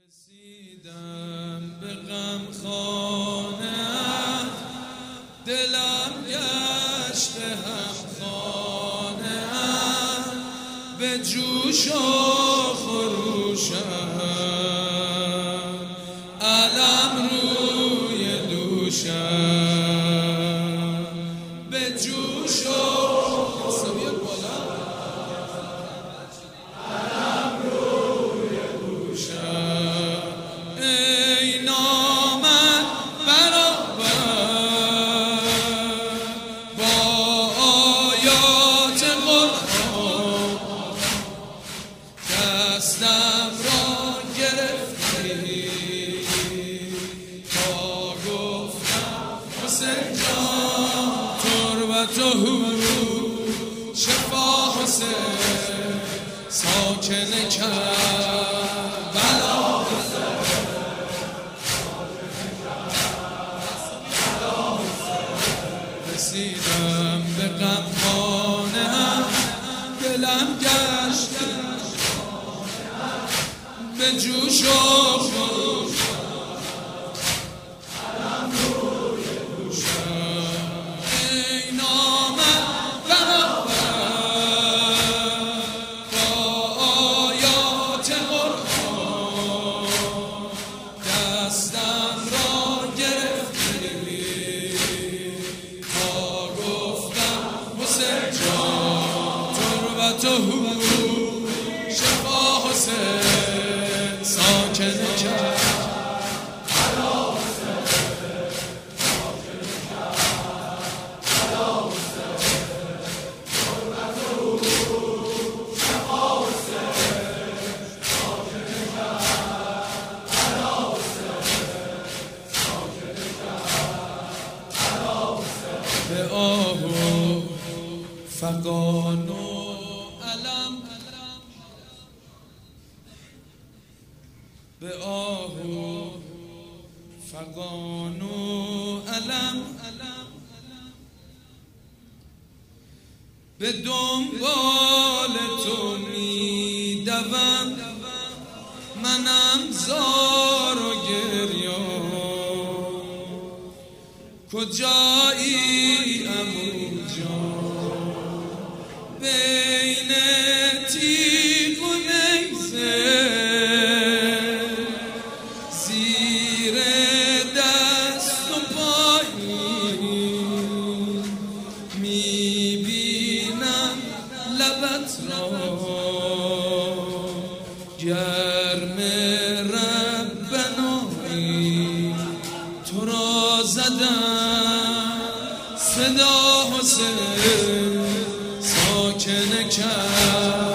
رسیدم به غم خانه‌ات، دلم گشت هم خانه‌ات، به جوش و خروشم، علم روی دوشم، به جوش و دستم را گرفتی تا گفتم حسین جان تربت و شفا حسین ساکن کربلا رسیدم به غمخانه‌ام، دلم گشت به جوش و خروش، علم روی دوشم، ای نامم برابر با آیات قرآن، دستم را گرفتی تا گفتم حسین جان تربت و شفا حسین ساکن کرد به آه و فغان و علم، به آه و فغان و علم، به دنبال تو می دوم، منم زار و گریان، کجایی عمو جان بین تیغ و نیزه، زیر دست و پایی میبینم لبت را، گرم ربنایی تو را زدم، صدا حسین ساکن کرد